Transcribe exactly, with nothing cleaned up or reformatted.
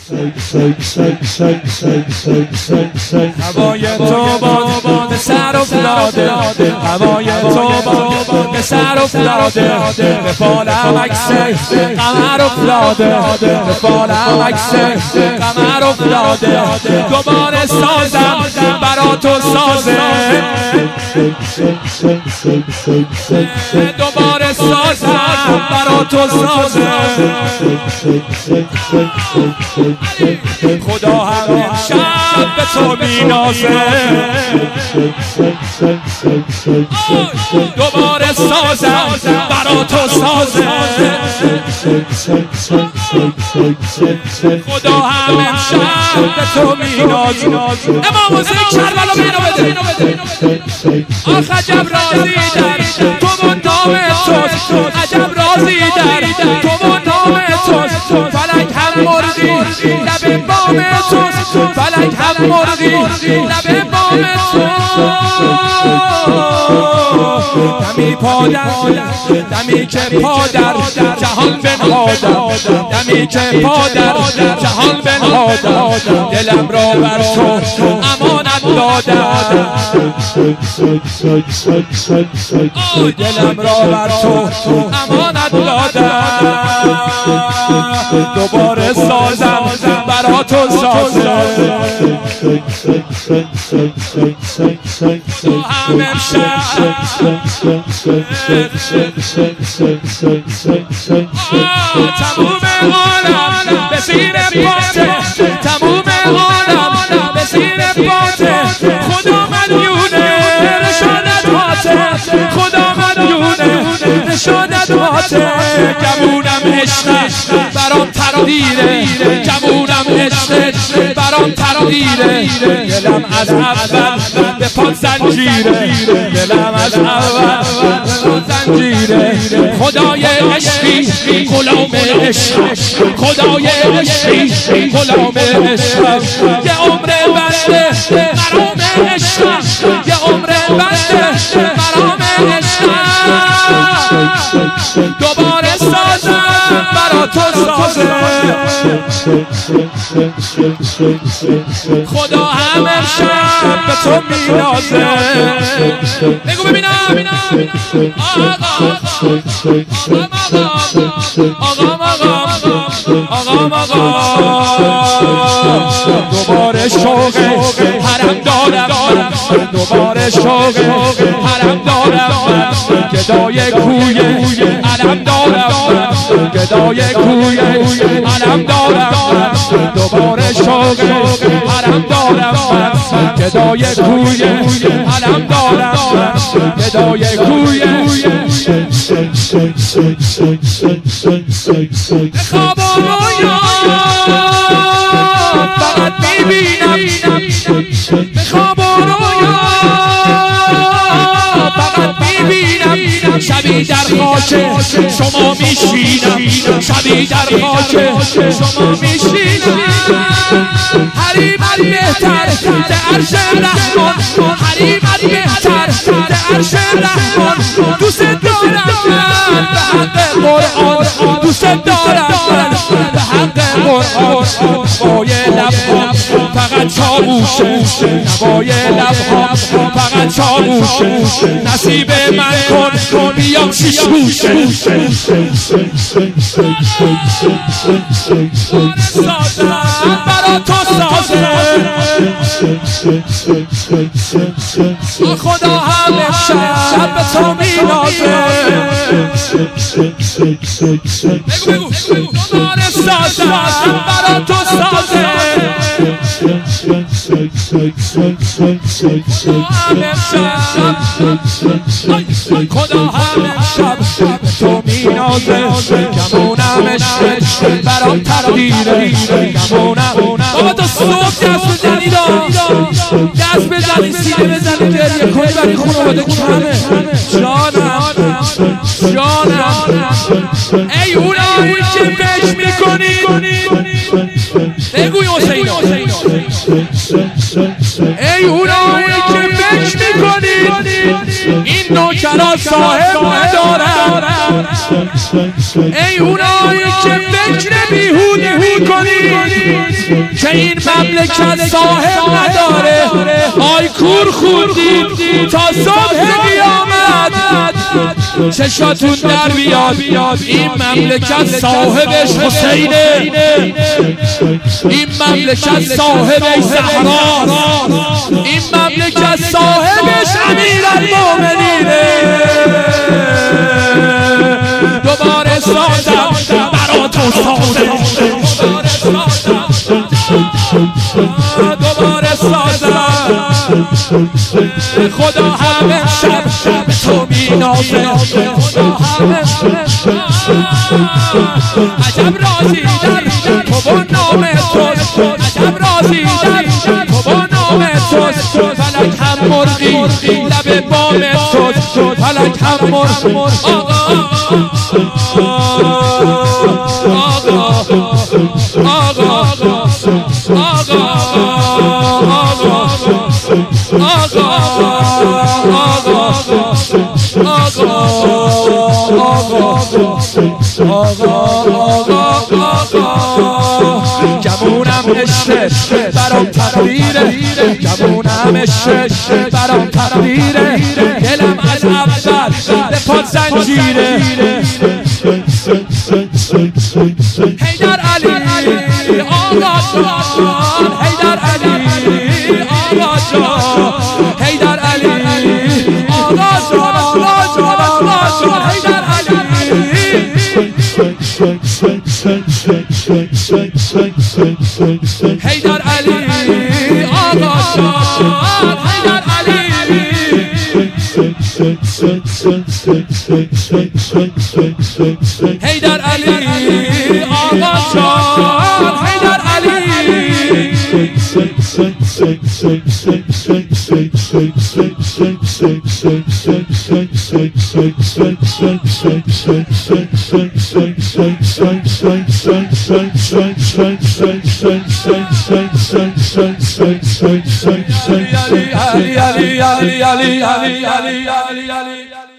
هوای تو باد به سر افتاده، هوای تو باد به سر افتاده، به بالم عکس قمر افتاده، به بالم عکس قمر افتاده. دوباره سازم برا تو سازه، دوباره سازم برا تو سازه. خدا هم شب به تو مینازه، دوباره سازم برا تو سازه. خدا هم شب به تو مینازه. اما موزیک کربلا بینو بده. آخ عجب رازی در تو و نام توست، عجب رازی در تو و نام توست. فلک هم مرغی لب بام توست، فلک هم مرغی لب بام توست. دمی پادر دمی که پادر جهان بنهادم، دمی که پادر جهان بنهادم. دلم را بر تو امانت دادم، دلم را بر تو امانت دادم. دوباره سازم برا تو سازم. تو هم امشب تموم عالم به زیر پاته، تموم عالم به زیر پاته. خدا مدیونه نشانت هاته، خدا مدیونه نشانت هاته. گمونم عشقت برام تردیره، گمونم عشقت برام تردیره. دلم از اول به پا زنجیره، دلم از اول به پا زنجیره. خدای عشقی غلام عشق، خدای عشقی غلام عشق. یه عمر بنده مرام عشق، یه عمر بنده مرام عشق. دوباره سازم برا تو سازه. خدا هم امشب به تو مینازه. بگو ببینم آقا آقا آقا آقا. دوباره شوق حرم دارم، دوباره شوق حرم دارم. گدای کوی علم دارم، گدای کوی علم دارم. دوباره شوق حرم دارم، گدای کوی علم دارم، گدای کوی. خواب و رویا فقط میبینم، به خواب و رویا فقط میبینم. شبی در خاک شما میشینم، شبی در خاک شما میشینم. حریمت بهتر ز عرش رحمان، حریمت بهتر ز عرش رحمان. دوست دارم به حق قرآن، دوست دارم به حق قرآن. نوای لبها فقط چاووشه، نوای لبها فقط چاووشه. نصیب من کن بیام شیش گوشه. سازم برا تو سازه. خدا هم امشب به تو مینازه. بگو بگو دوباره سازم برا تو سازه. خدا هم امشب به تو مینازه. گمونم عشقت برام تردیره، گمونم. بابا تو صبح دست بزنی دست بزنی سینه بزنی گریه کنی برای خانواده کمه. جانم جانم ای اونایی که فکر میکنی. بگوی حسین ای اونایی که فکر میکنی این نوکرا صاحب ندارن. ای اونایی که فکر بیهوده میکنی که این مملکت صاحب نداره. آی کور خوندید تا صبح قیامت چشاتون در بیاد. این مملکت صاحبش حسینه، این مملکت صاحبش زهراست، این مملکت صاحبش امیرالمومنینه. دوباره سازم برا تو سازم، دوباره سازم. خدا همه شب به تو مینازه، خدا همه عجب راضی در تو با نام توست، عجب راضی در تو با نام توست. فلک هم مرغی لب بام توست، فلک هم مرغی. آقا آقا آقا جمونم عشق برام تقدیره، جمونم عشق برام تقدیره. دلم از اول به پا زنجیره. حیدر علی آقا جان، حیدر علی آقا جان، حیدر علی آقا جان، آقا جان، آقا جان، حیدر علی. حیدر علی آقا جان، حیدر علی. حیدر علی آقا جان، حیدر علی. Ali Ali Ali Ali Ali Ali Ali Ali Ali